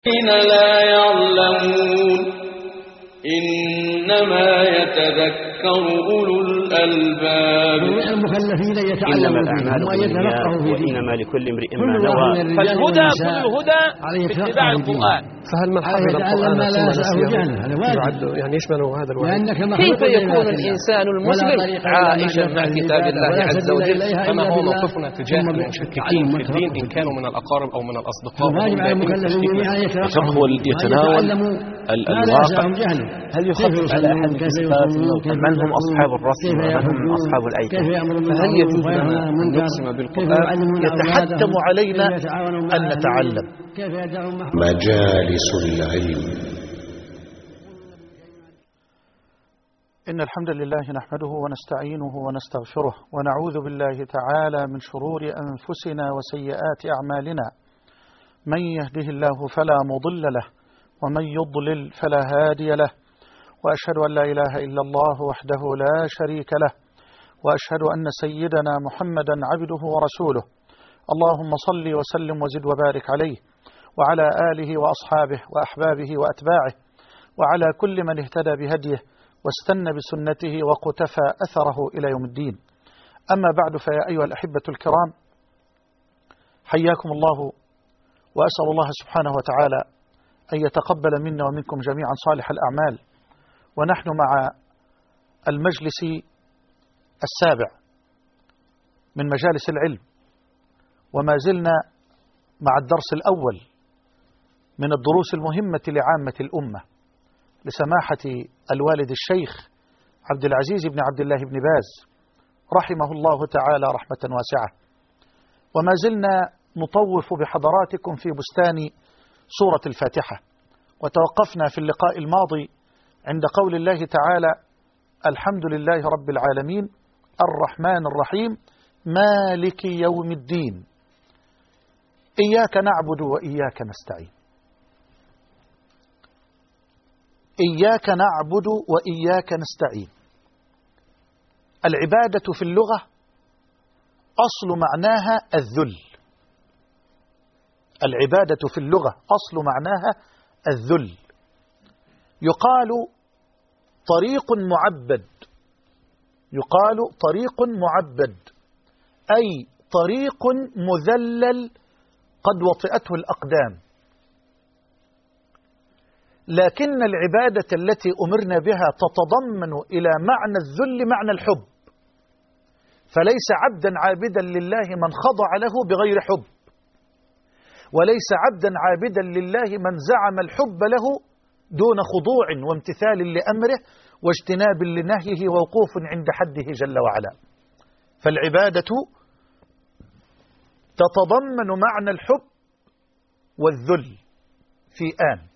الذين لا يعلمون إنما يتذكر أولو الألباب. المكلفين يتعلمون وما يتفقهوا في دينهم وإنما لكل امرئ ما نوى. فالهدى كل الهدى باتباع القرآن. فهل من حفظ القرآن ثم نسيه يعني يشمل هذا الوعيد؟ كيف يكون الإنسان المسلم عائشا مع كتاب الله عز وجل؟ فما هو موقفنا تجاه المشككين في الدين إن كانوا من الأقارب أو من الأصدقاء؟ يتناول الواقع. هل يخفف على أحد الصفات؟ من هم أصحاب الرسم ومن هم أصحاب الأيكة؟ فهل يجوز لنا أن نقسم بالقرآن؟ يتحتم علينا أن نتعلم. مجالس العلم. إن الحمد لله نحمده ونستعينه ونستغفره ونعوذ بالله تعالى من شرور أنفسنا وسيئات أعمالنا. من يهده الله فلا مضل له ومن يضلل فلا هادي له، وأشهد أن لا إله إلا الله وحده لا شريك له، وأشهد أن سيدنا محمدا عبده ورسوله. اللهم صل وسلم وزد وبارك عليه وعلى آله وأصحابه وأحبابه وأتباعه وعلى كل من اهتدى بهديه واستنى بسنته وقتفى أثره إلى يوم الدين. أما بعد، فيا أيها الأحبة الكرام، حياكم الله، وأسأل الله سبحانه وتعالى أن يتقبل منا ومنكم جميعا صالح الأعمال. ونحن مع المجلس السابع من مجالس العلم، وما زلنا مع الدرس الأول من الدروس المهمة لعامة الأمة لسماحة الوالد الشيخ عبد العزيز بن عبد الله بن باز رحمه الله تعالى رحمة واسعة. وما زلنا نطوف بحضراتكم في بستان سورة الفاتحة، وتوقفنا في اللقاء الماضي عند قول الله تعالى: الحمد لله رب العالمين الرحمن الرحيم مالك يوم الدين إياك نعبد وإياك نستعين. إياك نعبد وإياك نستعين. العبادة في اللغة أصل معناها الذل. العبادة في اللغة أصل معناها الذل. يقال طريق معبد، يقال طريق معبد، أي طريق مذلل قد وطئته الأقدام. لكن العبادة التي أمرنا بها تتضمن إلى معنى الذل معنى الحب، فليس عبدا عابدا لله من خضع له بغير حب، وليس عبدا عابدا لله من زعم الحب له دون خضوع وامتثال لأمره واجتناب لنهيه ووقوف عند حده جل وعلا. فالعبادة تتضمن معنى الحب والذل في آن،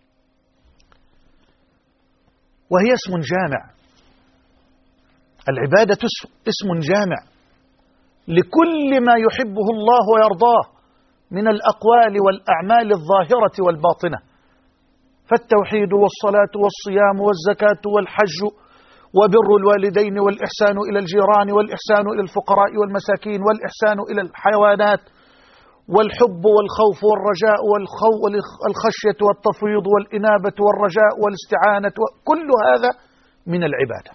وهي اسم جامع. العبادة اسم جامع لكل ما يحبه الله ويرضاه من الأقوال والأعمال الظاهرة والباطنة، فالتوحيد والصلاة والصيام والزكاة والحج وبر الوالدين والإحسان إلى الجيران والإحسان إلى الفقراء والمساكين والإحسان إلى الحيوانات والحب والخوف والرجاء والخشية والتفويض والإنابة والرجاء والاستعانة، كل هذا من العبادة.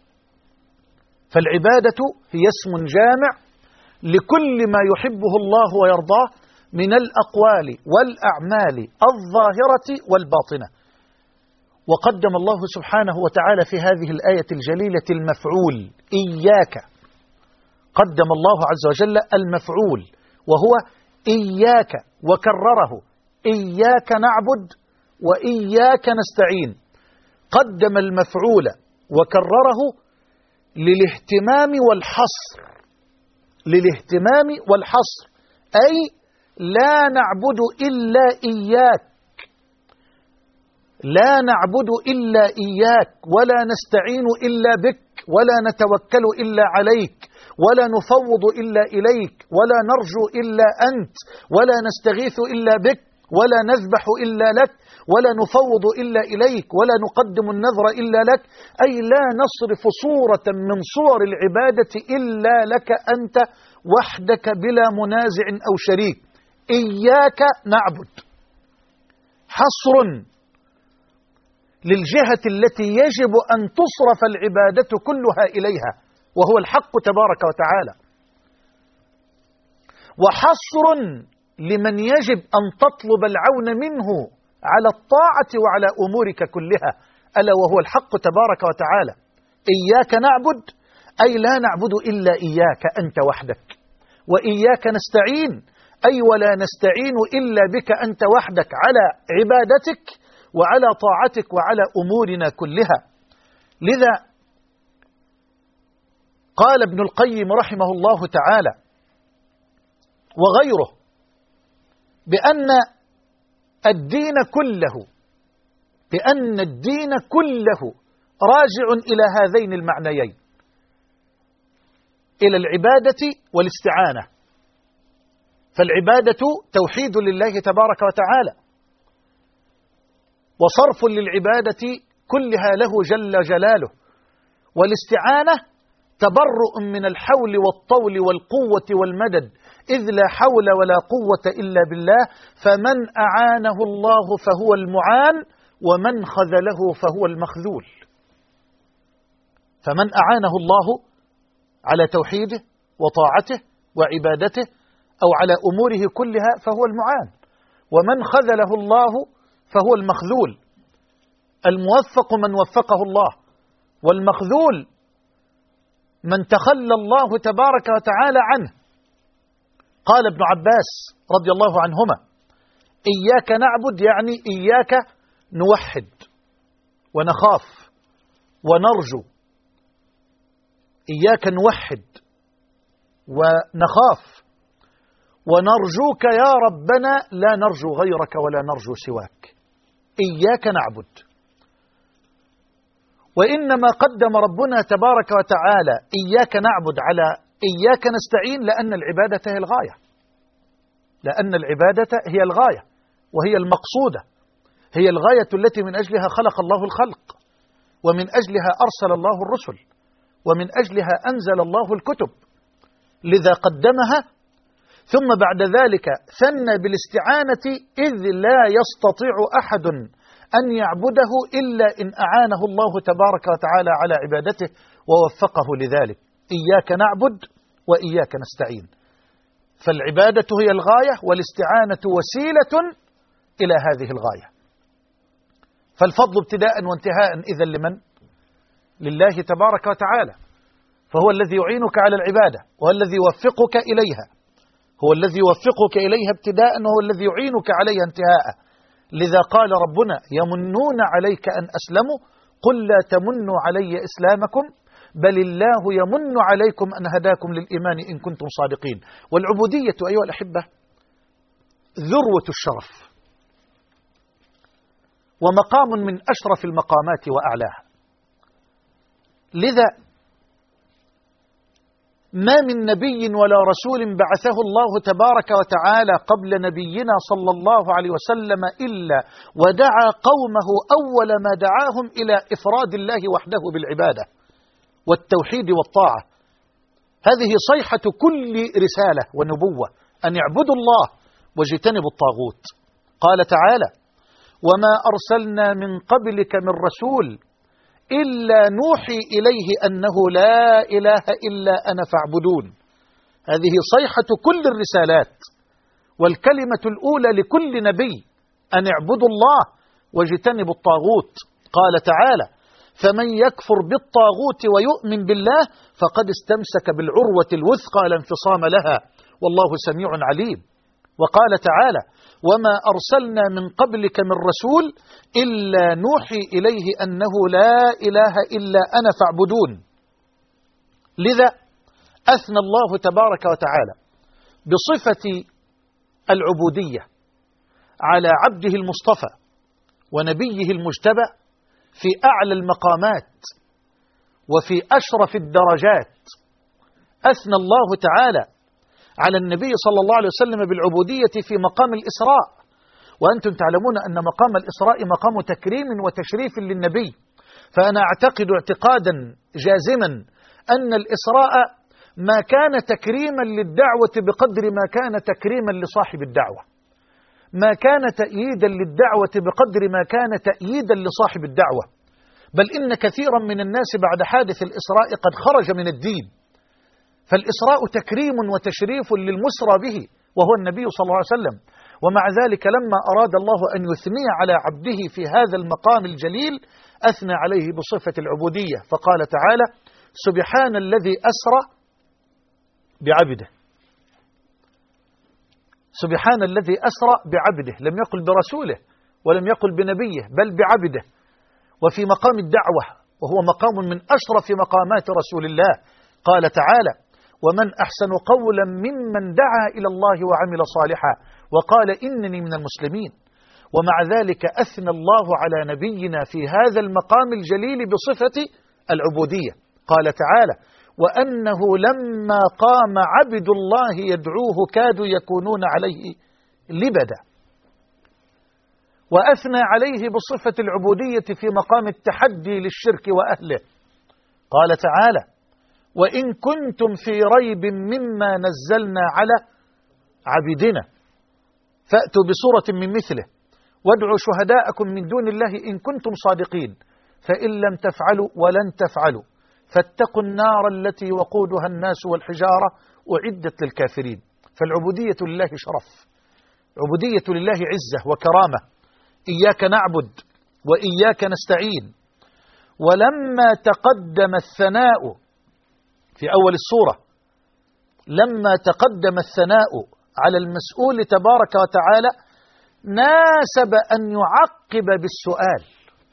فالعبادة هي اسم جامع لكل ما يحبه الله ويرضاه من الأقوال والأعمال الظاهرة والباطنة. وقدم الله سبحانه وتعالى في هذه الآية الجليلة المفعول إياك، قدم الله عز وجل المفعول وهو إياك، وكرره إياك نعبد وإياك نستعين. قدم المفعول وكرره للاهتمام والحصر، للاهتمام والحصر، أي لا نعبد إلا إياك، لا نعبد إلا إياك، ولا نستعين إلا بك، ولا نتوكل إلا عليك، ولا نفوض إلا إليك، ولا نرجو إلا أنت، ولا نستغيث إلا بك، ولا نذبح إلا لك، ولا نفوض إلا إليك، ولا نقدم النذر إلا لك، أي لا نصرف صورة من صور العبادة إلا لك أنت وحدك بلا منازع أو شريك. إياك نعبد، حصر للجهة التي يجب أن تصرف العبادة كلها إليها، وهو الحق تبارك وتعالى، وحصر لمن يجب أن تطلب العون منه على الطاعة وعلى أمورك كلها، ألا وهو الحق تبارك وتعالى. إياك نعبد أي لا نعبد إلا إياك أنت وحدك، وإياك نستعين أي ولا نستعين إلا بك أنت وحدك على عبادتك وعلى طاعتك وعلى أمورنا كلها. لذا قال ابن القيم رحمه الله تعالى وغيره بأن الدين كله راجع إلى هذين المعنيين، إلى العبادة والاستعانة. فالعبادة توحيد لله تبارك وتعالى، وصرف للعبادة كلها له جل جلاله، والاستعانة تبرؤ من الحول والطول والقوة والمدد، إذ لا حول ولا قوة إلا بالله، فمن أعانه الله فهو المعان، ومن خذله فهو المخذول. فمن أعانه الله على توحيده وطاعته وعبادته أو على أموره كلها فهو المعان، ومن خذله الله فهو المخذول. الموفق من وفقه الله، والمخذول من تخلى الله تبارك وتعالى عنه. قال ابن عباس رضي الله عنهما: إياك نعبد يعني إياك نوحد ونخاف ونرجو، إياك نوحد ونخاف ونرجوك يا ربنا، لا نرجو غيرك ولا نرجو سواك. إياك نعبد. وإنما قدم ربنا تبارك وتعالى إياك نعبد على إياك نستعين لأن العبادة هي الغاية، لأن العبادة هي الغاية وهي المقصودة، هي الغاية التي من أجلها خلق الله الخلق، ومن أجلها أرسل الله الرسل، ومن أجلها أنزل الله الكتب. لذا قدمها، ثم بعد ذلك ثنى بالاستعانة، إذ لا يستطيع أحد أن يعبده إلا إن أعانه الله تبارك وتعالى على عبادته ووفقه لذلك. إياك نعبد وإياك نستعين. فالعبادة هي الغاية، والاستعانة وسيلة إلى هذه الغاية. فالفضل ابتداء وانتهاء إذن لمن؟ لله تبارك وتعالى، فهو الذي يعينك على العبادة، وهو الذي يوفقك إليها، هو الذي يوفقك إليها ابتداء، وهو الذي يعينك عليها انتهاء. لذا قال ربنا: يمنون عليك أن أسلموا، قل لا تمنوا علي إسلامكم بل الله يمن عليكم أن هداكم للإيمان إن كنتم صادقين. والعبودية أيها الأحبة ذروة الشرف، ومقام من أشرف المقامات وأعلاها. لذا ما من نبي ولا رسول بعثه الله تبارك وتعالى قبل نبينا صلى الله عليه وسلم إلا ودعا قومه أول ما دعاهم إلى إفراد الله وحده بالعبادة والتوحيد والطاعة. هذه صيحة كل رسالة ونبوة، أن يعبدوا الله واجتنبوا الطاغوت. قال تعالى: وما أرسلنا من قبلك من رسول إلا نوحي إليه أنه لا إله إلا أنا فاعبدون. هذه صيحة كل الرسالات، والكلمة الأولى لكل نبي أن اعبدوا الله واجتنبوا الطاغوت. قال تعالى: فمن يكفر بالطاغوت ويؤمن بالله فقد استمسك بالعروة الوثقى لا انفصام لها والله سميع عليم. وقال تعالى: وما أرسلنا من قبلك من رسول إلا نوحي إليه أنه لا إله إلا أنا فاعبدون. لذا أثنى الله تبارك وتعالى بصفة العبودية على عبده المصطفى ونبيه المجتبى في أعلى المقامات وفي أشرف الدرجات. أثنى الله تعالى على النبي صلى الله عليه وسلم بالعبودية في مقام الإسراء، وأنتم تعلمون أن مقام الإسراء مقام تكريم وتشريف للنبي. فأنا أعتقد اعتقادا جازما أن الإسراء ما كان تكريما للدعوة بقدر ما كان تكريما لصاحب الدعوة. ما كان تأييدا للدعوة بقدر ما كان تأييدا لصاحب الدعوة، بل إن كثيرا من الناس بعد حادث الإسراء قد خرج من الدين. فالإسراء تكريم وتشريف للمسرى به وهو النبي صلى الله عليه وسلم، ومع ذلك لما أراد الله أن يثني على عبده في هذا المقام الجليل أثنى عليه بصفة العبودية، فقال تعالى: سبحان الذي أسرى بعبده. سبحان الذي أسرى بعبده، لم يقل برسوله ولم يقل بنبيه بل بعبده، وفي مقام الدعوة وهو مقام من أشرف مقامات رسول الله. قال تعالى: ومن أحسن قولا ممن دعا إلى الله وعمل صالحا وقال إنني من المسلمين. ومع ذلك أثنى الله على نبينا في هذا المقام الجليل بصفة العبودية. قال تعالى: وأنه لما قام عبد الله يدعوه كادوا يكونون عليه لبدا. وأثنى عليه بصفة العبودية في مقام التحدي للشرك وأهله. قال تعالى: وإن كنتم في ريب مما نزلنا على عبدنا فأتوا بسورة من مثله وادعوا شهداءكم من دون الله إن كنتم صادقين فإن لم تفعلوا ولن تفعلوا فاتقوا النار التي وقودها الناس والحجارة أعدت للكافرين. فالعبودية لله شرف، عبودية لله عزة وكرامة. إياك نعبد وإياك نستعين. ولما تقدم الثناء في أول السورة، لما تقدم الثناء على المسؤول تبارك وتعالى ناسب أن يعقب بالسؤال.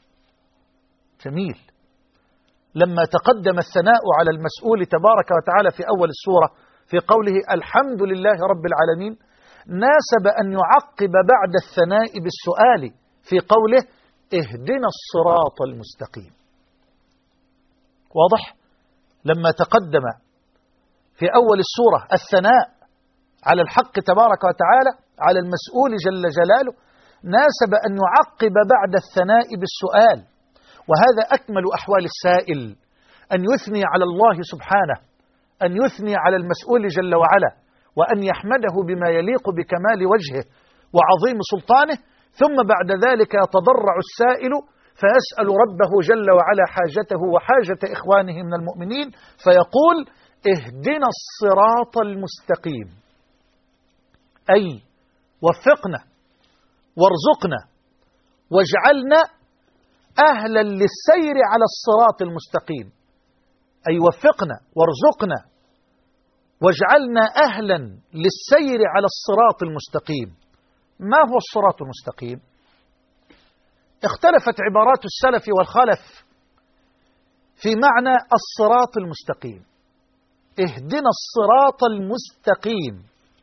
جميل. لما تقدم الثناء على المسؤول تبارك وتعالى في أول السورة في قوله الحمد لله رب العالمين، ناسب أن يعقب بعد الثناء بالسؤال في قوله اهدنا الصراط المستقيم. واضح؟ لما تقدم في أول السورة الثناء على الحق تبارك وتعالى على المسؤول جل جلاله، ناسب أن يعقب بعد الثناء بالسؤال. وهذا أكمل أحوال السائل، أن يثني على الله سبحانه، أن يثني على المسؤول جل وعلا، وأن يحمده بما يليق بكمال وجهه وعظيم سلطانه، ثم بعد ذلك يتضرع السائل فيسأل ربه جل وعلا حاجته وحاجة إخوانه من المؤمنين فيقول اهدنا الصراط المستقيم، أي وفقنا وارزقنا واجعلنا أهلا للسير على الصراط المستقيم، أي وفقنا وارزقنا واجعلنا أهلا للسير على الصراط المستقيم. ما هو الصراط المستقيم؟ اختلفت عبارات السلف والخلف في معنى الصراط المستقيم. اهدنا الصراط المستقيم.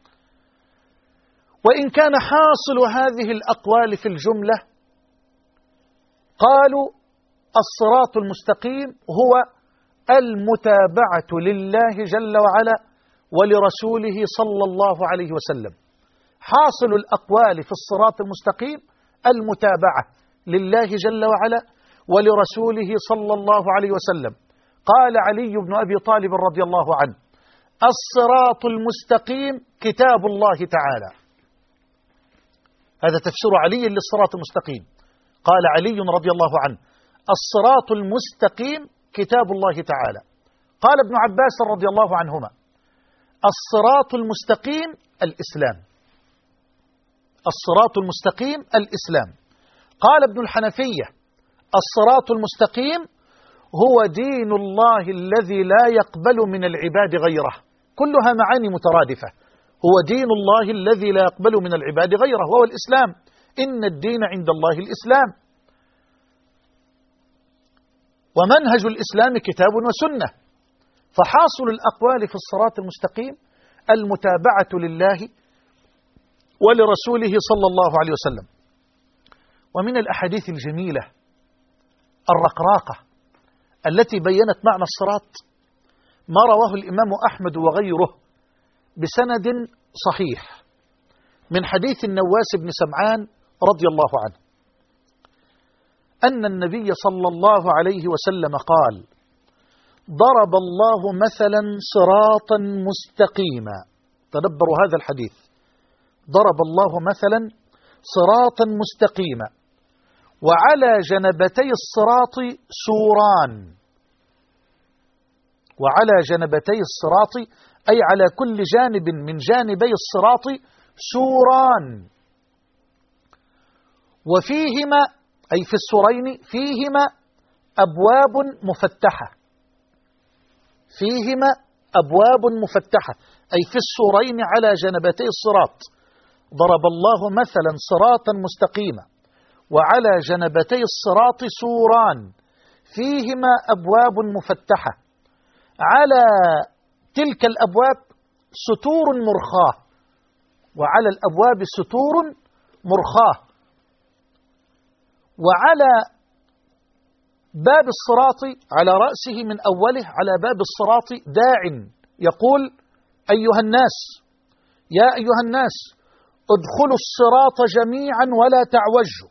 وإن كان حاصل هذه الأقوال في الجملة قالوا الصراط المستقيم هو المتابعة لله جل وعلا ولرسوله صلى الله عليه وسلم. حاصل الأقوال في الصراط المستقيم المتابعة لله جل وعلا ولرسوله صلى الله عليه وسلم. قال علي بن أبي طالب رضي الله عنه الصراط المستقيم كتاب الله تعالى. هذا تفسير علي للصراط المستقيم. قال علي رضي الله عنه الصراط المستقيم كتاب الله تعالى. قال ابن عباس رضي الله عنهما الصراط المستقيم الإسلام. الصراط المستقيم الإسلام. قال ابن الحنفية الصراط المستقيم هو دين الله الذي لا يقبل من العباد غيره. كلها معاني مترادفة. هو دين الله الذي لا يقبل من العباد غيره وهو الإسلام. إن الدين عند الله الإسلام. ومنهج الإسلام كتاب وسنة. فحاصل الأقوال في الصراط المستقيم المتابعة لله ولرسوله صلى الله عليه وسلم. ومن الأحاديث الجميلة الرقراقة التي بيّنت معنى الصراط ما رواه الإمام أحمد وغيره بسند صحيح من حديث النواس بن سمعان رضي الله عنه أن النبي صلى الله عليه وسلم قال ضرب الله مثلا صراطا مستقيما. تدبروا هذا الحديث. ضرب الله مثلا صراطا مستقيما وعلى جنبتي الصراط سوران. وعلى جنبتي الصراط أي على كل جانب من جانبي الصراط سوران، وفيهما أي في السورين فيهما أبواب مفتحة. فيهما أبواب مفتحة أي في السورين على جنبتي الصراط. ضرب الله مثلا صراطا مستقيما وعلى جنبتي الصراط سوران فيهما أبواب مفتحة، على تلك الأبواب ستور مرخاة، وعلى الأبواب ستور مرخاة، وعلى باب الصراط على رأسه من أوله على باب الصراط داع يقول: أيها الناس، يا أيها الناس ادخلوا الصراط جميعا ولا تعوجوا.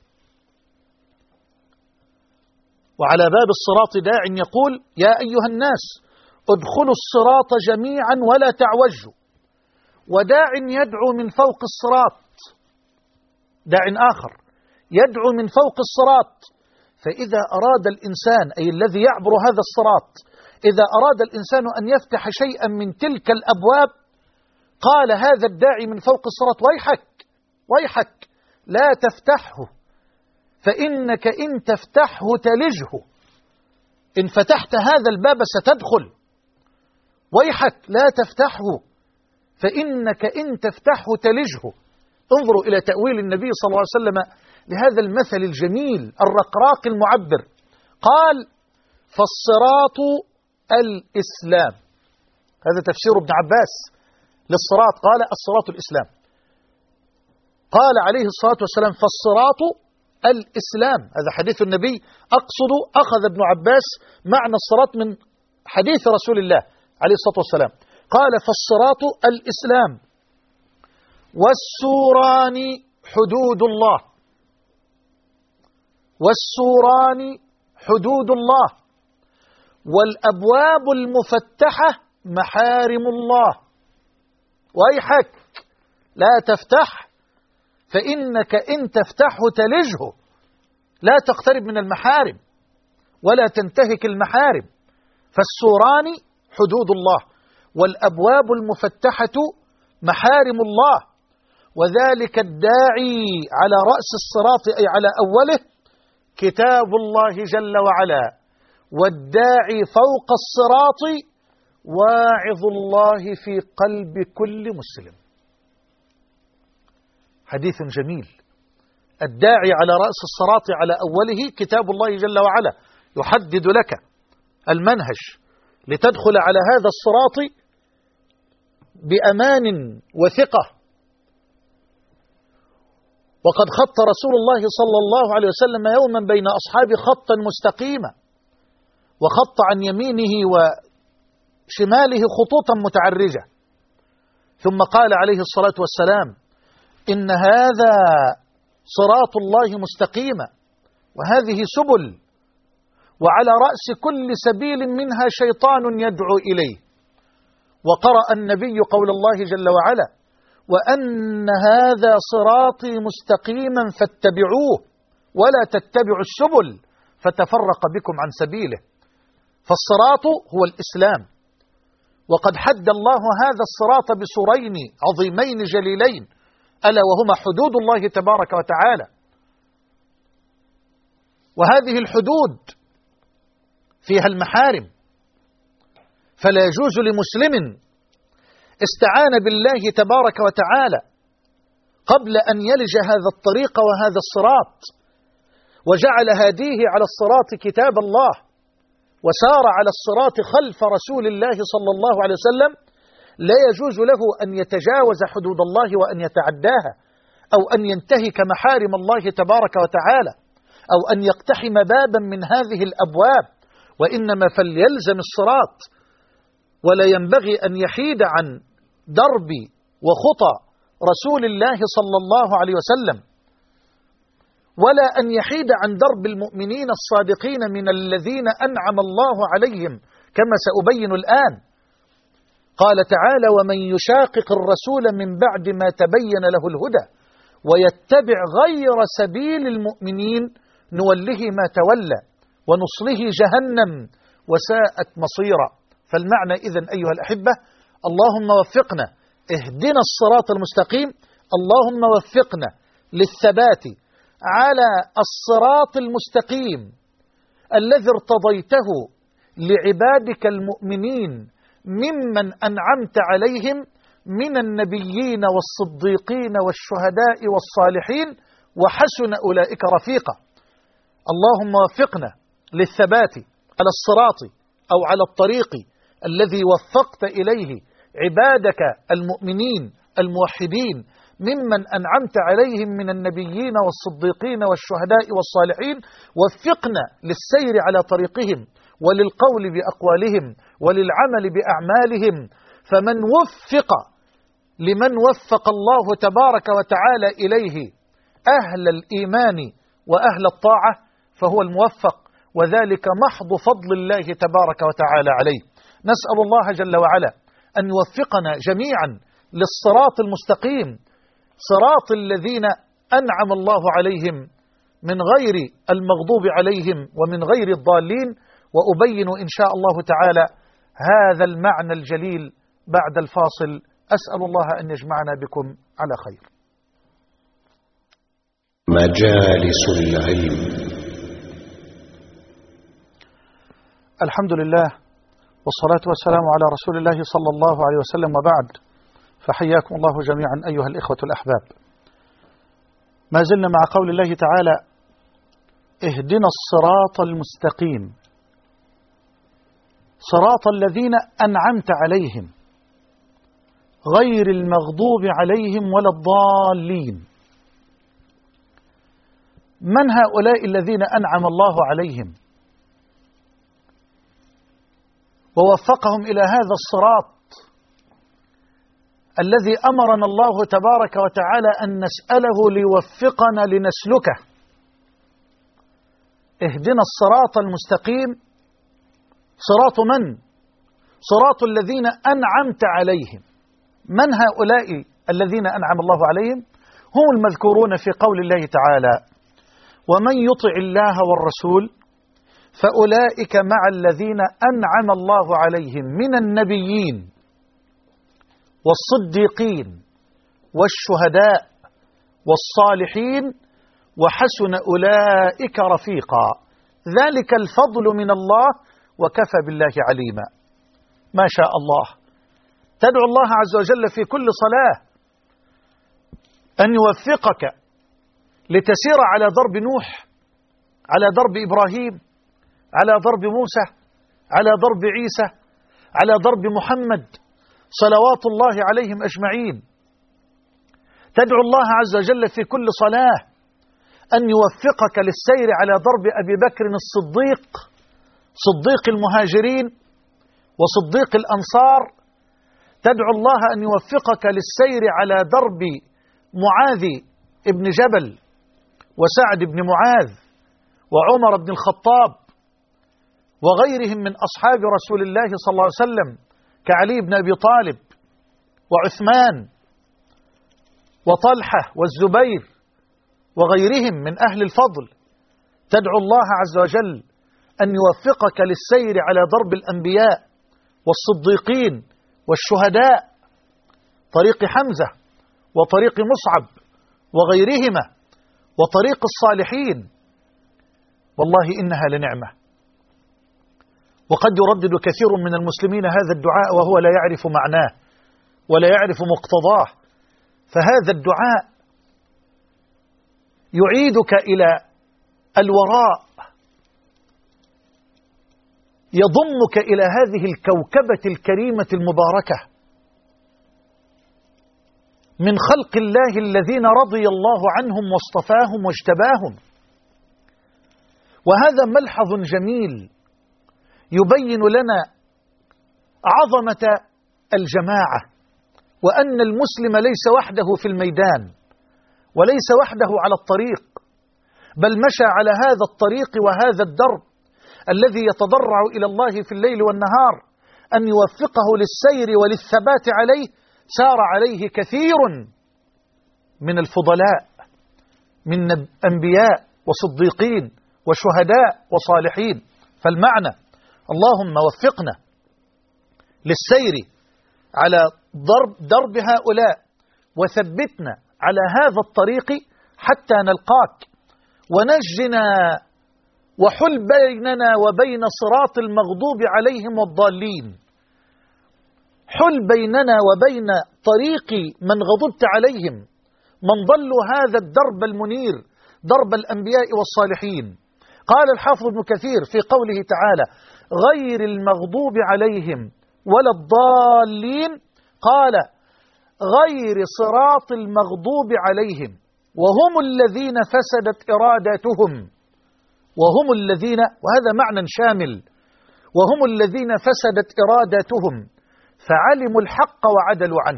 وعلى باب الصراط داع يقول: يا أيها الناس ادخلوا الصراط جميعا ولا تعوجوا. وداع يدعو من فوق الصراط، داع آخر يدعو من فوق الصراط. فإذا أراد الإنسان أي الذي يعبر هذا الصراط، إذا أراد الإنسان أن يفتح شيئا من تلك الأبواب قال هذا الداعي من فوق الصراط: ويحك ويحك لا تفتحه، فإنك إن تفتحه تلجه، إن فتحت هذا الباب ستدخل. ويحك لا تفتحه فإنك إن تفتحه تلجه. انظروا إلى تأويل النبي صلى الله عليه وسلم لهذا المثل الجميل الرقراق المعبر. قال: فالصراط الإسلام. هذا تفسير ابن عباس للصراط، قال: الصراط الإسلام. قال عليه الصلاة والسلام: فالصراط الإسلام. هذا حديث النبي، أقصد أخذ ابن عباس معنى الصراط من حديث رسول الله عليه الصلاة والسلام. قال: فالصراط الإسلام، والسوران حدود الله. والسوران حدود الله، والأبواب المفتحة محارم الله. ويحك لا تفتح، فإنك إن تفتحه تلجه، لا تقترب من المحارم ولا تنتهك المحارم. فالسوران حدود الله، والأبواب المفتحة محارم الله. وذلك الداعي على رأس الصراط أي على أوله كتاب الله جل وعلا، والداعي فوق الصراط واعظ الله في قلب كل مسلم. حديث جميل. الداعي على رأس الصراط على أوله كتاب الله جل وعلا يحدد لك المنهج لتدخل على هذا الصراط بأمان وثقة. وقد خط رسول الله صلى الله عليه وسلم يوما بين أصحابه خطا مستقيما، وخط عن يمينه وشماله خطوطا متعرجة، ثم قال عليه الصلاة والسلام: إن هذا صراط الله مستقيما، وهذه سبل، وعلى رأس كل سبيل منها شيطان يدعو إليه. وقرأ النبي قول الله جل وعلا: وأن هذا صراطي مستقيما فاتبعوه ولا تتبعوا السبل فتفرق بكم عن سبيله. فالصراط هو الإسلام، وقد حد الله هذا الصراط بسورين عظيمين جليلين، ألا وهما حدود الله تبارك وتعالى. وهذه الحدود فيها المحارم، فلا يجوز لمسلم استعان بالله تبارك وتعالى قبل أن يلج هذا الطريق وهذا الصراط، وجعل هديه على الصراط كتاب الله، وسار على الصراط خلف رسول الله صلى الله عليه وسلم، لا يجوز له أن يتجاوز حدود الله وأن يتعداها، أو أن ينتهك محارم الله تبارك وتعالى، أو أن يقتحم بابا من هذه الأبواب، وإنما فليلزم الصراط، ولا ينبغي أن يحيد عن درب وخطى رسول الله صلى الله عليه وسلم، ولا أن يحيد عن درب المؤمنين الصادقين من الذين أنعم الله عليهم، كما سأبين الآن. قال تعالى: ومن يشاقق الرسول من بعد ما تبين له الهدى ويتبع غير سبيل المؤمنين نوله ما تولى ونصله جهنم وساءت مصيرا. فالمعنى إذن أيها الأحبة: اللهم وفقنا، اهدنا الصراط المستقيم، اللهم وفقنا للثبات على الصراط المستقيم الذي ارتضيته لعبادك المؤمنين ممن أنعمت عليهم من النبيين والصديقين والشهداء والصالحين وحسن أولئك رفيقا. اللهم وفقنا للثبات على الصراط أو على الطريق الذي وفقت إليه عبادك المؤمنين الموحدين ممن أنعمت عليهم من النبيين والصديقين والشهداء والصالحين. وفقنا للسير على طريقهم وللقول بأقوالهم وللعمل بأعمالهم. فمن وفق لمن وفق الله تبارك وتعالى إليه أهل الإيمان وأهل الطاعة فهو الموفق، وذلك محض فضل الله تبارك وتعالى عليه. نسأل الله جل وعلا أن يوفقنا جميعا للصراط المستقيم، صراط الذين أنعم الله عليهم من غير المغضوب عليهم ومن غير الضالين. وأبين إن شاء الله تعالى هذا المعنى الجليل بعد الفاصل. أسأل الله أن يجمعنا بكم على خير. مجالس العلم. الحمد لله والصلاة والسلام على رسول الله صلى الله عليه وسلم، وبعد، فحياكم الله جميعا أيها الإخوة الأحباب. ما زلنا مع قول الله تعالى: اهدنا الصراط المستقيم، صراط الذين أنعمت عليهم غير المغضوب عليهم ولا الضالين. من هؤلاء الذين أنعم الله عليهم ووفقهم إلى هذا الصراط الذي أمرنا الله تبارك وتعالى أن نسأله ليوفقنا لنسلكه؟ اهدنا الصراط المستقيم، صراط من؟ صراط الذين أنعمت عليهم. من هؤلاء الذين أنعم الله عليهم؟ هم المذكورون في قول الله تعالى: ومن يطع الله والرسول فأولئك مع الذين أنعم الله عليهم من النبيين والصديقين والشهداء والصالحين وحسن أولئك رفيقا، ذلك الفضل من الله وكفى بالله عليما. ما شاء الله. تدعو الله عز وجل في كل صلاة أن يوفقك لتسير على درب نوح، على درب إبراهيم، على درب موسى، على درب عيسى، على درب محمد صلوات الله عليهم أجمعين. تدعو الله عز وجل في كل صلاة أن يوفقك للسير على درب أبي بكر الصديق، صديق المهاجرين وصديق الأنصار. تدعو الله أن يوفقك للسير على درب معاذ ابن جبل وسعد بن معاذ وعمر بن الخطاب وغيرهم من أصحاب رسول الله صلى الله عليه وسلم كعلي بن أبي طالب وعثمان وطلحة والزبير وغيرهم من أهل الفضل. تدعو الله عز وجل أن يوفقك للسير على درب الأنبياء والصديقين والشهداء، طريق حمزة وطريق مصعب وغيرهما وطريق الصالحين. والله إنها لنعمة. وقد يردد كثير من المسلمين هذا الدعاء وهو لا يعرف معناه ولا يعرف مقتضاه. فهذا الدعاء يعيدك إلى الوراء، يضمك إلى هذه الكوكبة الكريمة المباركة من خلق الله الذين رضي الله عنهم واصطفاهم واجتباهم. وهذا ملحظ جميل يبين لنا عظمة الجماعة، وأن المسلم ليس وحده في الميدان وليس وحده على الطريق، بل مشى على هذا الطريق وهذا الدرب الذي يتضرع إلى الله في الليل والنهار أن يوفقه للسير وللثبات عليه. سار عليه كثير من الفضلاء من أنبياء وصديقين وشهداء وصالحين. فالمعنى اللهم وفقنا للسير على درب هؤلاء وثبتنا على هذا الطريق حتى نلقاك، ونجنا وحل بيننا وبين صراط المغضوب عليهم والضالين. حل بيننا وبين طريق من غضبت عليهم، من ضلوا هذا الدرب المنير، درب الأنبياء والصالحين. قال الحافظ ابن كثير في قوله تعالى غير المغضوب عليهم ولا الضالين، قال غير صراط المغضوب عليهم، وهم الذين فسدت إراداتهم، وهم الذين، وهذا معنى شامل، وهم الذين فسدت إراداتهم فعلموا الحق وعدلوا عنه.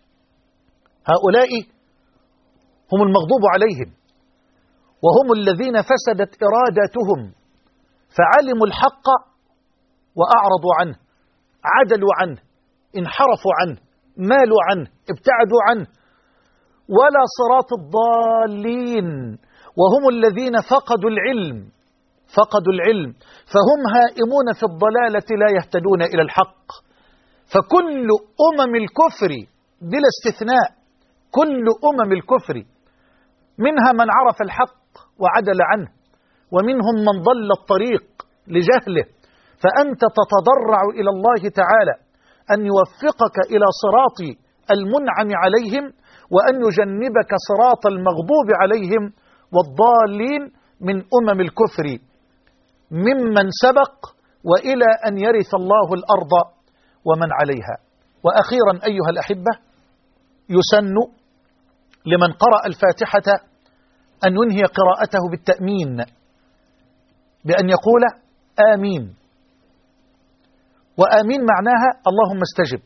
هؤلاء هم المغضوب عليهم، وهم الذين فسدت إراداتهم فعلموا الحق وأعرضوا عنه، عدلوا عنه، انحرفوا عنه، مالوا عنه، ابتعدوا عنه. ولا صراط الضالين، وهم الذين فقدوا العلم فهم هائمون في الضلالة لا يهتدون إلى الحق. فكل الكفر بلا استثناء، كل الكفر منها من عرف الحق وعدل عنه، ومنهم من ضل الطريق لجهله. فأنت تتضرع إلى الله تعالى أن يوفقك إلى صراط المنعم عليهم، وأن يجنبك صراط المغضوب عليهم والضالين من الكفر ممن سبق، وإلى أن يرث الله الأرض ومن عليها. وأخيرا أيها الأحبة، يسن لمن قرأ الفاتحة أن ينهي قراءته بالتأمين، بأن يقول آمين. وآمين معناها اللهم استجب،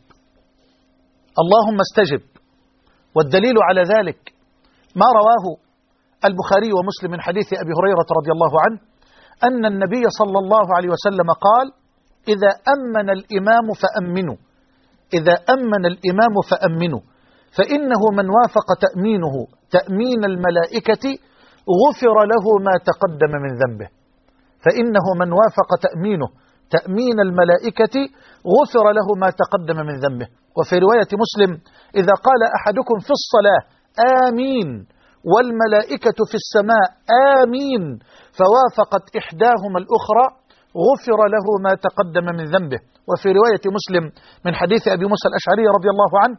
اللهم استجب. والدليل على ذلك ما رواه البخاري ومسلم من حديث أبي هريرة رضي الله عنه أن النبي صلى الله عليه وسلم قال إذا أمن الإمام فأمنوا، إذا أمن الإمام فأمنوا، فإنه من وافق تأمينه تأمين الملائكة غفر له ما تقدم من ذنبه، فإنه من وافق تأمينه تأمين الملائكة غفر له ما تقدم من ذنبه. وفي رواية مسلم إذا قال أحدكم في الصلاة آمين والملائكة في السماء آمين فوافقت إحداهما الأخرى غفر له ما تقدم من ذنبه. وفي رواية مسلم من حديث أبي موسى الأشعري رضي الله عنه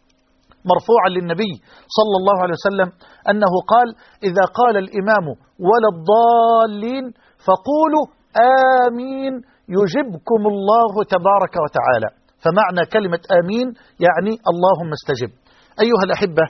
مرفوعا للنبي صلى الله عليه وسلم أنه قال إذا قال الإمام ولا الضالين فقولوا آمين يجبكم الله تبارك وتعالى. فمعنى كلمة آمين يعني اللهم استجب. أيها الأحبة،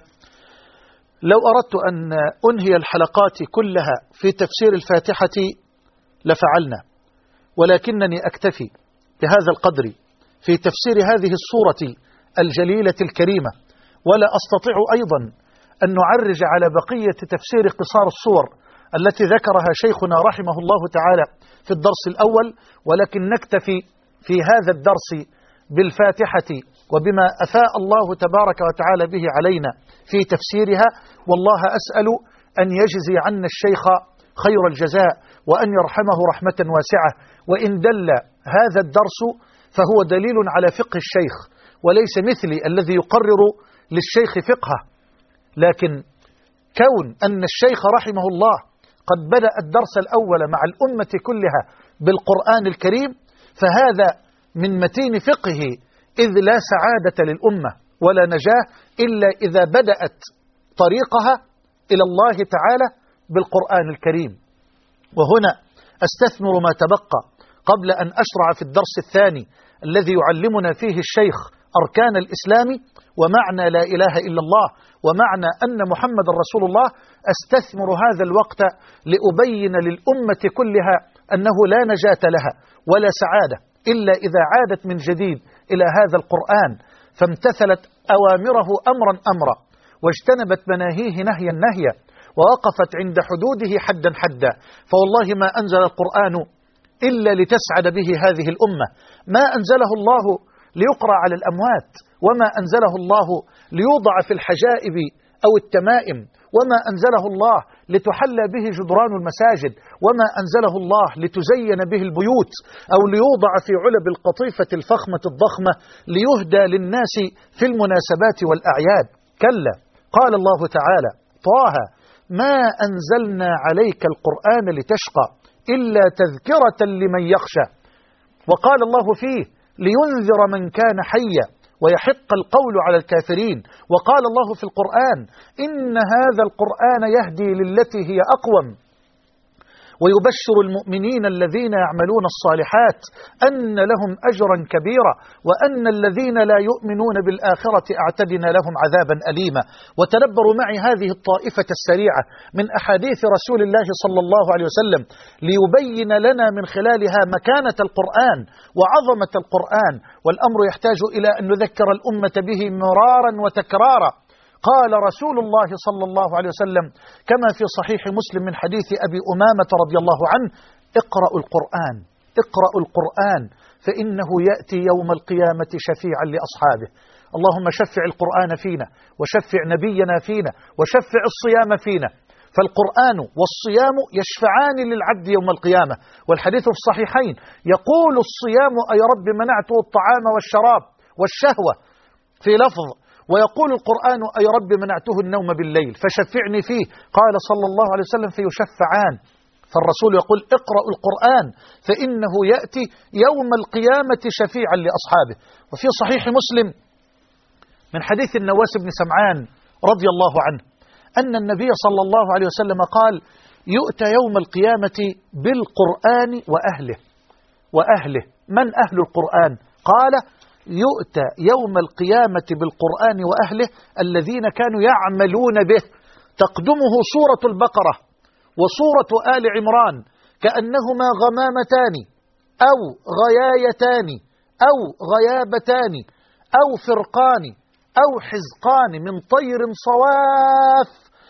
لو أردت أن أنهي الحلقات كلها في تفسير الفاتحة لفعلنا، ولكنني أكتفي بهذا القدر في تفسير هذه السورة الجليلة الكريمة، ولا أستطيع أيضا أن نعرج على بقية تفسير قصار السور التي ذكرها شيخنا رحمه الله تعالى في الدرس الأول، ولكن نكتفي في هذا الدرس بالفاتحة وبما أفاء الله تبارك وتعالى به علينا في تفسيرها. والله أسأل أن يجزي عنا الشيخ خير الجزاء، وأن يرحمه رحمة واسعة. وإن دل هذا الدرس فهو دليل على فقه الشيخ، وليس مثلي الذي يقرر للشيخ فقهه، لكن كون أن الشيخ رحمه الله قد بدأ الدرس الأول مع الأمة كلها بالقرآن الكريم، فهذا من متين فقهه، إذ لا سعادة للأمة ولا نجاة إلا إذا بدأت طريقها إلى الله تعالى بالقرآن الكريم. وهنا أستثمر ما تبقى قبل أن أشرع في الدرس الثاني الذي يعلمنا فيه الشيخ أركان الإسلام ومعنى لا إله إلا الله ومعنى أن محمد رسول الله. أستثمر هذا الوقت لأبين للأمة كلها أنه لا نجاة لها ولا سعادة إلا إذا عادت من جديد إلى هذا القرآن، فامتثلت أوامره أمرا أمرا، واجتنبت مناهيه نهيا نهيا، ووقفت عند حدوده حدا حدا. فوالله ما أنزل القرآن إلا لتسعد به هذه الأمة، ما أنزله الله ليقرأ على الأموات، وما أنزله الله ليوضع في الحجائب أو التمائم، وما أنزله الله لتحلى به جدران المساجد، وما أنزله الله لتزين به البيوت أو ليوضع في علب القطيفة الفخمة الضخمة ليهدى للناس في المناسبات والأعياد. كلا، قال الله تعالى: طه ما أنزلنا عليك القرآن لتشقى إلا تذكرة لمن يخشى. وقال الله فيه: لينذر من كان حيا ويحق القول على الكافرين. وقال الله في القرآن: إن هذا القرآن يهدي للتي هي أقوم ويبشر المؤمنين الذين يعملون الصالحات أن لهم أجرا كبيرا وأن الذين لا يؤمنون بالآخرة أعتدنا لهم عذابا أليما. وتدبروا معي هذه الطائفة السريعة من أحاديث رسول الله صلى الله عليه وسلم ليبين لنا من خلالها مكانة القرآن وعظمة القرآن، والأمر يحتاج إلى أن نذكر الأمة به مرارا وتكرارا. قال رسول الله صلى الله عليه وسلم كما في صحيح مسلم من حديث أبي أمامة رضي الله عنه: اقرأوا القرآن، اقرأوا القرآن فإنه يأتي يوم القيامة شفيعا لأصحابه. اللهم شفع القرآن فينا، وشفع نبينا فينا، وشفع الصيام فينا. فالقرآن والصيام يشفعان للعبد يوم القيامة. والحديث في الصحيحين يقول الصيام: أي رب منعته الطعام والشراب والشهوة في لفظ، ويقول القرآن: أي رب منعته النوم بالليل فشفعني فيه. قال صلى الله عليه وسلم: فيشفعان. فالرسول يقول: اقرأوا القرآن فإنه يأتي يوم القيامة شفيعا لأصحابه. وفي صحيح مسلم من حديث النواس بن سمعان رضي الله عنه أن النبي صلى الله عليه وسلم قال: يؤتى يوم القيامة بالقرآن وأهله. من أهل القرآن؟ قال: يؤتى يوم القيامة بالقرآن وأهله الذين كانوا يعملون به. تقدمه سورة البقرة وسورة آل عمران كأنهما غمامتان أو غيايتان أو غيابتان أو فرقان أو حزقان من طير صواف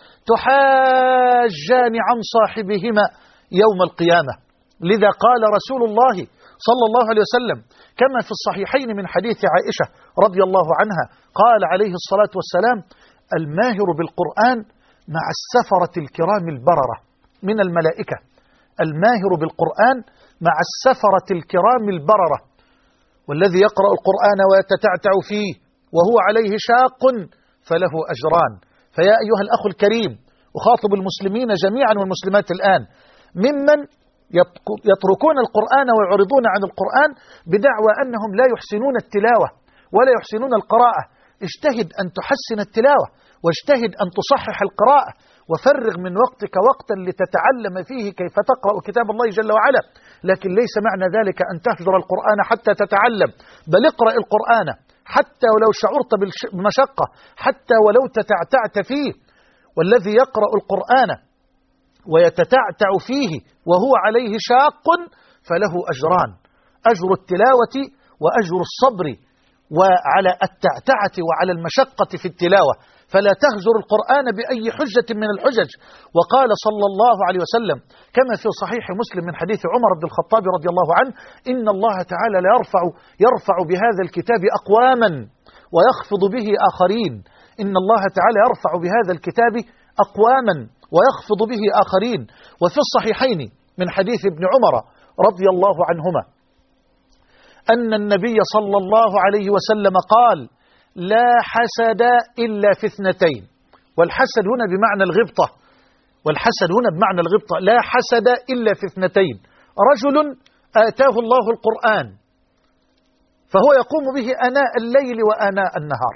تحاجان عن صاحبهما يوم القيامة. لذا قال رسول الله صلى الله عليه وسلم كما في الصحيحين من حديث عائشة رضي الله عنها قال عليه الصلاة والسلام: الماهر بالقرآن مع السفرة الكرام البررة من الملائكة. الماهر بالقرآن مع السفرة الكرام البررة. والذي يقرأ القرآن ويتتعتع فيه وهو عليه شاق فله أجران. فيا أيها الأخ الكريم، أخاطب المسلمين جميعا والمسلمات الآن ممن يتركون القرآن ويعرضون عن القرآن بدعوى أنهم لا يحسنون التلاوة ولا يحسنون القراءة. اجتهد أن تحسن التلاوة، واجتهد أن تصحح القراءة، وفرغ من وقتك وقتا لتتعلم فيه كيف تقرأ كتاب الله جل وعلا. لكن ليس معنى ذلك أن تهجر القرآن حتى تتعلم، بل اقرأ القرآن حتى ولو شعرت بمشقة، حتى ولو تتعتعت فيه. والذي يقرأ القرآن ويتتعتع فيه وهو عليه شاق فله أجران: أجر التلاوة وأجر الصبر وعلى التعتعة وعلى المشقة في التلاوة. فلا تهجر القرآن بأي حجة من الحجج. وقال صلى الله عليه وسلم كما في صحيح مسلم من حديث عمر بن الخطاب رضي الله عنه: إن الله تعالى يرفع بهذا الكتاب أقواما ويخفض به آخرين. إن الله تعالى يرفع بهذا الكتاب أقواما ويخفض به آخرين. وفي الصحيحين من حديث ابن عمر رضي الله عنهما أن النبي صلى الله عليه وسلم قال: لا حسد إلا في اثنتين. والحسد هنا بمعنى الغبطة، والحسد هنا بمعنى الغبطة. لا حسد إلا في اثنتين: رجل آتاه الله القرآن فهو يقوم به آناء الليل وآناء النهار.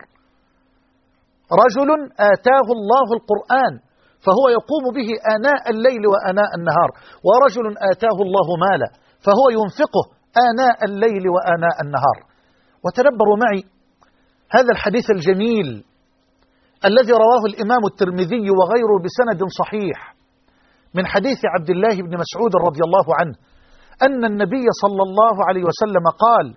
رجل آتاه الله القرآن فهو يقوم به آناء الليل وآناء النهار. ورجل آتاه الله مالا فهو ينفقه آناء الليل وآناء النهار. وتدبروا معي هذا الحديث الجميل الذي رواه الإمام الترمذي وغيره بسند صحيح من حديث عبد الله بن مسعود رضي الله عنه أن النبي صلى الله عليه وسلم قال: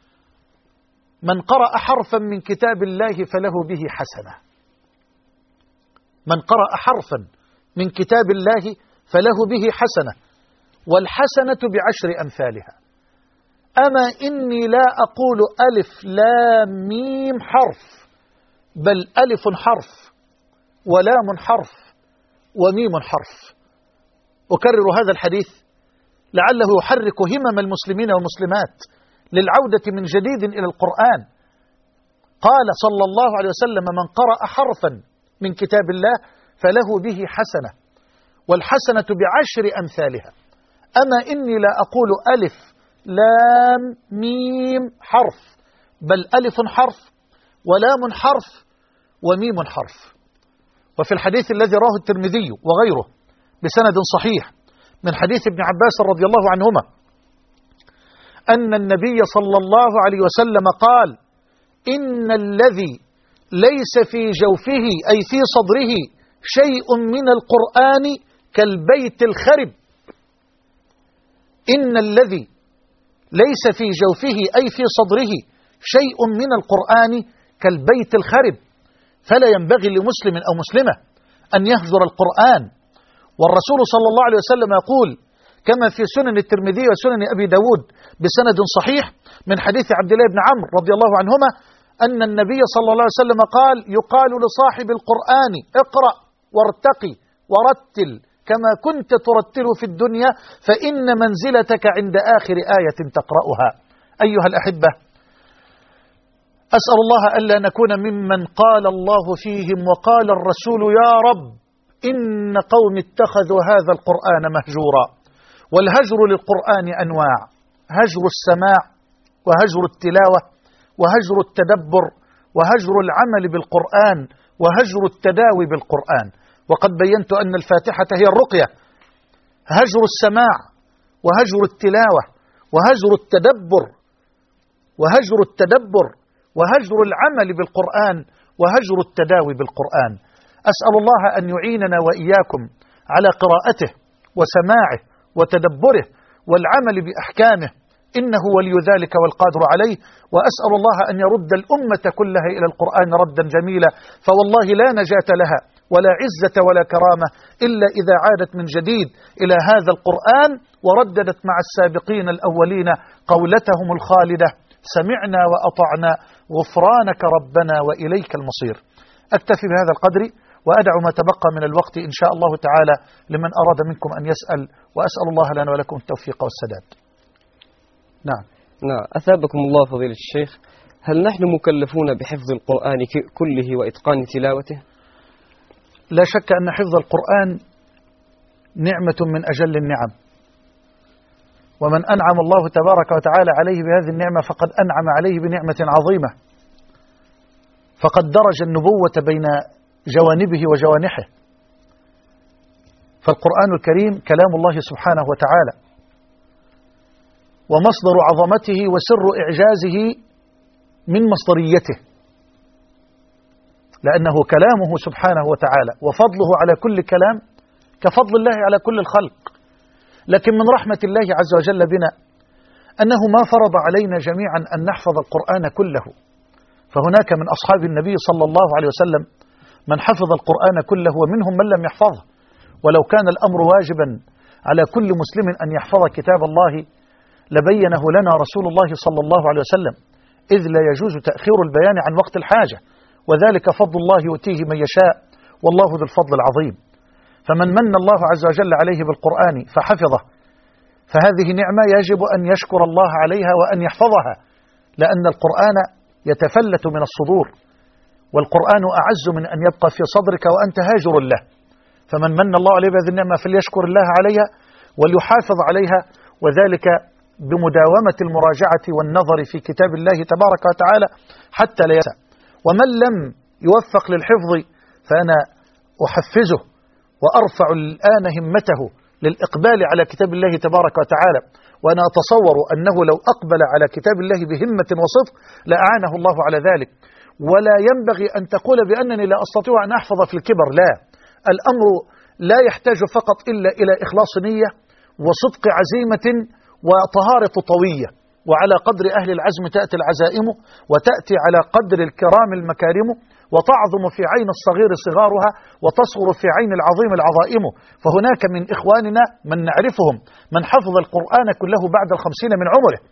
من قرأ حرفا من كتاب الله فله به حسنة. من قرأ حرفا من كتاب الله فله به حسنة، والحسنة بعشر أمثالها. أما إني لا أقول ألف لام ميم حرف، بل ألف حرف ولام حرف وميم حرف. أكرر هذا الحديث لعله يحرك همم المسلمين والمسلمات للعودة من جديد إلى القرآن. قال صلى الله عليه وسلم: من قرأ حرفا من كتاب الله فله به حسنة، والحسنة بعشر أمثالها. أما إني لا أقول ألف لام ميم حرف، بل ألف حرف ولام حرف وميم حرف. وفي الحديث الذي رواه الترمذي وغيره بسند صحيح من حديث ابن عباس رضي الله عنهما أن النبي صلى الله عليه وسلم قال: إن الذي ليس في جوفه أي في صدره شيء من القرآن كالبيت الخرب. إن الذي ليس في جوفه أي في صدره شيء من القرآن كالبيت الخرب، فلا ينبغي لمسلم أو مسلمة أن يهجر القرآن. والرسول صلى الله عليه وسلم يقول كما في سنن الترمذي وسنن أبي داود بسند صحيح من حديث عبد الله بن عمرو رضي الله عنهما أن النبي صلى الله عليه وسلم قال: يقال لصاحب القرآن اقرأ وارتقي ورتل كما كنت ترتل في الدنيا، فإن منزلتك عند آخر آية تقرأها. أيها الأحبة، أسأل الله ألا نكون ممن قال الله فيهم وقال الرسول: يا رب إن قوم اتخذوا هذا القرآن مهجورا. والهجر للقرآن أنواع: هجر السماع، وهجر التلاوة، وهجر التدبر، وهجر العمل بالقرآن، وهجر التداوي بالقرآن. وقد بينت أن الفاتحة هي الرقية. هجر السماع، وهجر التلاوة، وهجر التدبر، وهجر التدبر، وهجر العمل بالقرآن، وهجر التداوي بالقرآن. أسأل الله أن يعيننا وإياكم على قراءته وسماعه وتدبره والعمل بأحكامه، إنه ولي ذلك والقادر عليه. وأسأل الله أن يرد الأمة كلها إلى القرآن ردا جميلا، فوالله لا نجاة لها ولا عزة ولا كرامة إلا إذا عادت من جديد إلى هذا القرآن ورددت مع السابقين الأولين قولتهم الخالدة: سمعنا وأطعنا غفرانك ربنا وإليك المصير. أكتفي بهذا القدر وأدع ما تبقى من الوقت إن شاء الله تعالى لمن أراد منكم أن يسأل، وأسأل الله لنا ولكم التوفيق والسداد. نعم. أثابكم الله فضيلة الشيخ، هل نحن مكلفون بحفظ القرآن كله وإتقان تلاوته؟ لا شك أن حفظ القرآن نعمة من أجل النعم، ومن أنعم الله تبارك وتعالى عليه بهذه النعمة فقد أنعم عليه بنعمة عظيمة، فقد درج النبوة بين جوانبه وجوانحه. فالقرآن الكريم كلام الله سبحانه وتعالى، ومصدر عظمته وسر إعجازه من مصدريته، لأنه كلامه سبحانه وتعالى، وفضله على كل كلام كفضل الله على كل الخلق. لكن من رحمة الله عز وجل بنا أنه ما فرض علينا جميعا أن نحفظ القرآن كله، فهناك من أصحاب النبي صلى الله عليه وسلم من حفظ القرآن كله ومنهم من لم يحفظه. ولو كان الأمر واجبا على كل مسلم أن يحفظ كتاب الله لبينه لنا رسول الله صلى الله عليه وسلم، إذ لا يجوز تأخير البيان عن وقت الحاجة، وذلك فضل الله يؤتيه من يشاء والله ذو الفضل العظيم. فمن من الله عز وجل عليه بالقرآن فحفظه فهذه نعمة يجب أن يشكر الله عليها وأن يحفظها، لأن القرآن يتفلت من الصدور، والقرآن أعز من أن يبقى في صدرك وأنت هاجر له. فمن من الله عليه بهذه النعمة فليشكر الله عليها وليحافظ عليها، وذلك بمداومة المراجعة والنظر في كتاب الله تبارك وتعالى حتى لا ينسى. ومن لم يوفق للحفظ فأنا أحفزه وأرفع الآن همته للإقبال على كتاب الله تبارك وتعالى، وأنا أتصور أنه لو أقبل على كتاب الله بهمة وصدق لأعانه الله على ذلك. ولا ينبغي أن تقول بأنني لا أستطيع أن أحفظ في الكبر، لا، الأمر لا يحتاج فقط إلا إلى إخلاص نية وصدق عزيمة وطهارة طوية، وعلى قدر أهل العزم تأتي العزائم، وتأتي على قدر الكرام المكارم، وتعظم في عين الصغير صغارها، وتصغر في عين العظيم العظائم. فهناك من إخواننا من نعرفهم من حفظ القرآن كله بعد 50 من عمره،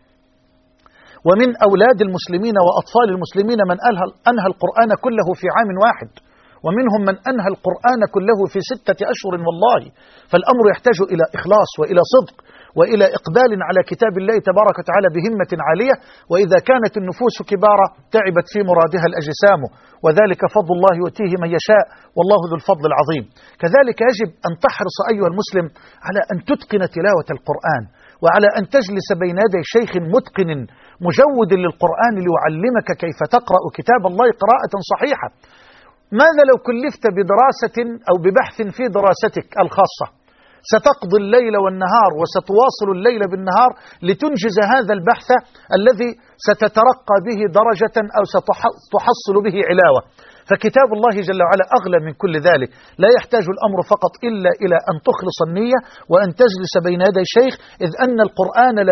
ومن أولاد المسلمين وأطفال المسلمين من أنهى القرآن كله في عام واحد، ومنهم من أنهى القرآن كله في 6 أشهر والله. فالأمر يحتاج إلى إخلاص وإلى صدق وإلى إقبال على كتاب الله تبارك وتعالى بهمة عالية. وإذا كانت النفوس كبارة تعبت في مرادها الأجسام، وذلك فضل الله يؤتيه من يشاء والله ذو الفضل العظيم. كذلك يجب أن تحرص أيها المسلم على أن تتقن تلاوة القرآن، وعلى أن تجلس بين يدي شيخ متقن مجود للقرآن ليعلمك كيف تقرأ كتاب الله قراءة صحيحة. ماذا لو كلفت بدراسة أو ببحث في دراستك الخاصة؟ ستقضي الليل والنهار وستواصل الليل بالنهار لتنجز هذا البحث الذي ستترقى به درجة أو ستحصل به علاوة. فكتاب الله جل وعلا أغلى من كل ذلك. لا يحتاج الأمر فقط إلا إلى أن تخلص النية وأن تجلس بين يدي شيخ، إذ أن القرآن لا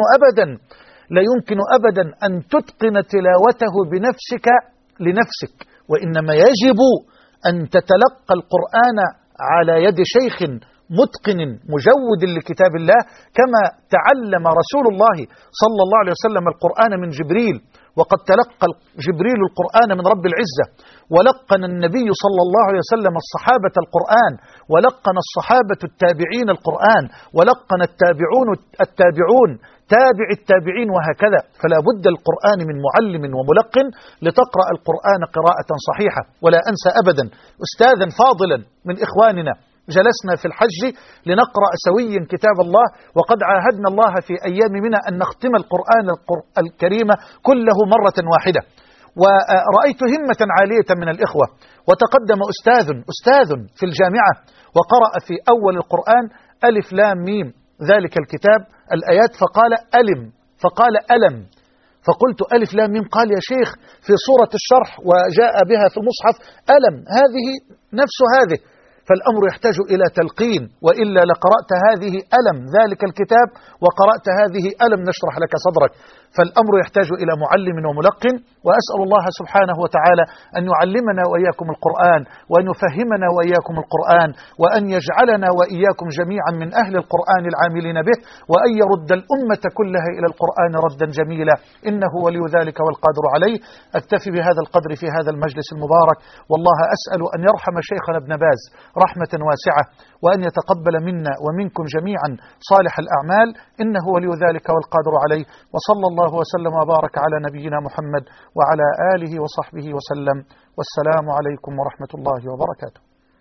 يمكن أبدا أن تتقن تلاوته بنفسك لنفسك، وإنما يجب أن تتلقى القرآن على يد شيخ متقن مجود لكتاب الله، كما تعلم رسول الله صلى الله عليه وسلم القرآن من جبريل. وقد تلقى جبريل القرآن من رب العزة، ولقن النبي صلى الله عليه وسلم الصحابة القرآن، ولقن الصحابة التابعين القرآن، ولقن التابعون تابع التابعين، وهكذا. فلا بد القرآن من معلم وملقن لتقرأ القرآن قراءة صحيحة. ولا أنسى أبدا أستاذا فاضلا من إخواننا جلسنا في الحج لنقرأ سويا كتاب الله، وقد عاهدنا الله في أيام منا أن نختم القرآن الكريم كله مرة واحدة. ورأيت همة عالية من الإخوة، وتقدم أستاذ في الجامعة وقرأ في أول القرآن ألف لام ميم ذلك الكتاب الآيات، فقال ألم، فقلت ألف لام ميم، قال يا شيخ في سورة الشرح وجاء بها في المصحف ألم، هذه نفس هذه. فالأمر يحتاج إلى تلقين، وإلا لقرأت هذه ألم ذلك الكتاب وقرأت هذه ألم نشرح لك صدرك. فالأمر يحتاج إلى معلم وملقن. وأسأل الله سبحانه وتعالى أن يعلمنا وإياكم القرآن، وأن يفهمنا وإياكم القرآن، وأن يجعلنا وإياكم جميعا من أهل القرآن العاملين به، وأن يرد الأمة كلها إلى القرآن ردا جميلا، إنه ولي ذلك والقادر عليه. أكتفي بهذا القدر في هذا المجلس المبارك، والله أسأل أن يرحم شيخنا ابن باز رحمة واسعة، وأن يتقبل منا ومنكم جميعا صالح الأعمال، إنه ولي ذلك والقادر عليه. وصلى الله وسلم وبارك على نبينا محمد وعلى آله وصحبه وسلم، والسلام عليكم ورحمة الله وبركاته.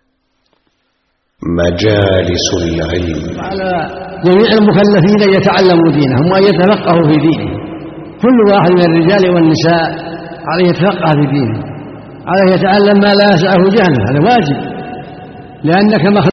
مجالس العلم. على جميع المكلفين أن يتعلموا دينهم وأن يتفقهوا في دينه. كل واحد من الرجال والنساء عليه يتفقه في دينه، عليه يتعلم ما لا يسعه جهله، هذا واجب، لأنك